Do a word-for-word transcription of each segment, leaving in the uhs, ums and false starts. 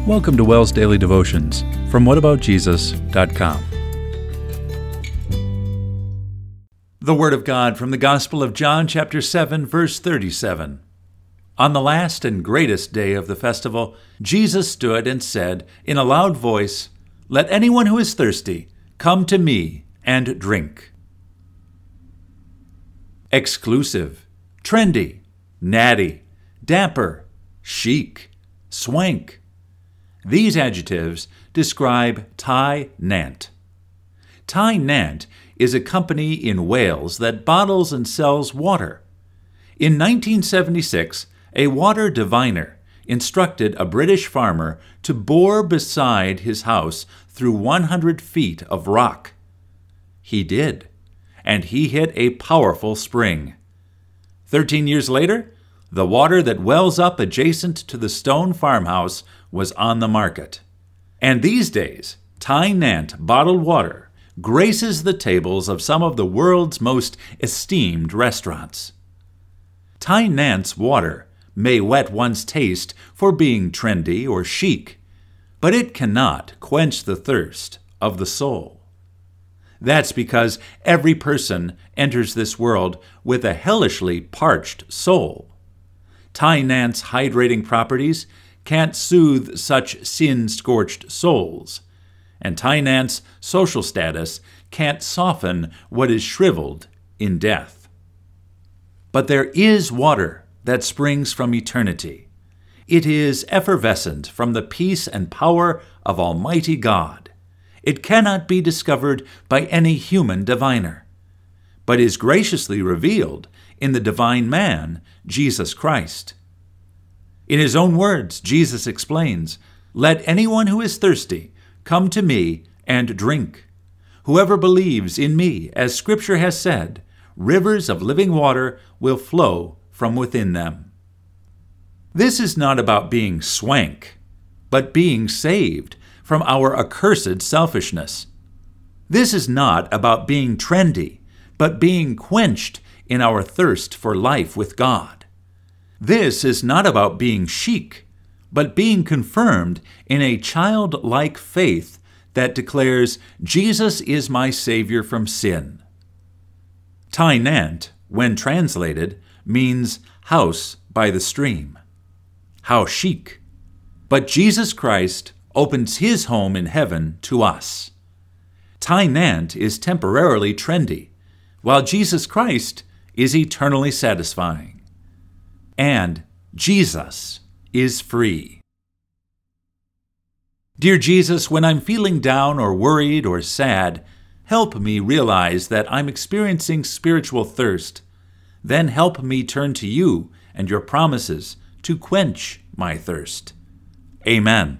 Welcome to WELS Daily Devotions from what about jesus dot com. The Word of God from the Gospel of John, chapter seven, verse thirty-seven. On the last and greatest day of the festival, Jesus stood and said in a loud voice, "Let anyone who is thirsty come to me and drink." Exclusive, trendy, natty, dapper, chic, swank. These adjectives describe Tai Nant. Tai Nant is a company in Wales that bottles and sells water. In nineteen seventy-six, a water diviner instructed a British farmer to bore beside his house through one hundred feet of rock. He did, and he hit a powerful spring. Thirteen years later, the water that wells up adjacent to the stone farmhouse was on the market. And these days, Tai Nant bottled water graces the tables of some of the world's most esteemed restaurants. Tai Nant's water may whet one's taste for being trendy or chic, but it cannot quench the thirst of the soul. That's because every person enters this world with a hellishly parched soul. Tai Nant's hydrating properties can't soothe such sin-scorched souls, and Tai Nant's social status can't soften what is shriveled in death. But there is water that springs from eternity. It is effervescent from the peace and power of Almighty God. It cannot be discovered by any human diviner, but is graciously revealed in the divine man, Jesus Christ. In his own words, Jesus explains, "Let anyone who is thirsty come to me and drink. Whoever believes in me, as Scripture has said, rivers of living water will flow from within them." This is not about being swank, but being saved from our accursed selfishness. This is not about being trendy, but being quenched in our thirst for life with God. This is not about being chic, but being confirmed in a childlike faith that declares, "Jesus is my Savior from sin." Tai Nant, when translated, means house by the stream. How chic! But Jesus Christ opens his home in heaven to us. Tai Nant is temporarily trendy, while Jesus Christ is eternally satisfying. And Jesus is free. Dear Jesus, when I'm feeling down or worried or sad, help me realize that I'm experiencing spiritual thirst. Then help me turn to you and your promises to quench my thirst. Amen.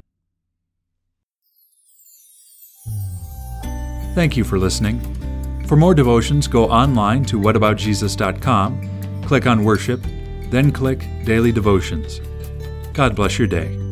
Thank you for listening. For more devotions, go online to what about jesus dot com, click on Worship, then click Daily Devotions. God bless your day.